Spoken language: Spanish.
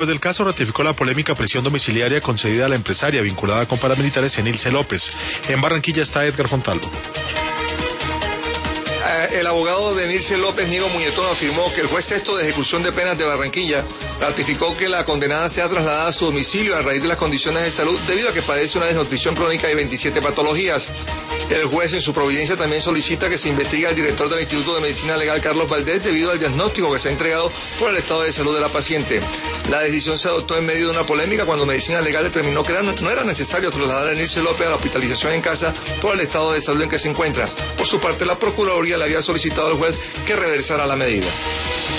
Después del caso ratificó la polémica prisión domiciliaria concedida a la empresaria vinculada con paramilitares Enilce López. En Barranquilla está Edgar Fontalvo. El abogado de Enilce López, Niego Muñetón, afirmó que el juez sexto de ejecución de penas de Barranquilla ratificó que la condenada sea trasladada a su domicilio a raíz de las condiciones de salud debido a que padece una desnutrición crónica y 27 patologías. El juez en su providencia también solicita que se investigue al director del Instituto de Medicina Legal, Carlos Valdés, debido al diagnóstico que se ha entregado por el estado de salud de la paciente. La decisión se adoptó en medio de una polémica cuando Medicina Legal determinó que no era necesario trasladar a Enilce López a la hospitalización en casa por el estado de salud en que se encuentra. Por su parte, la Procuraduría le había solicitado al juez que reversara la medida.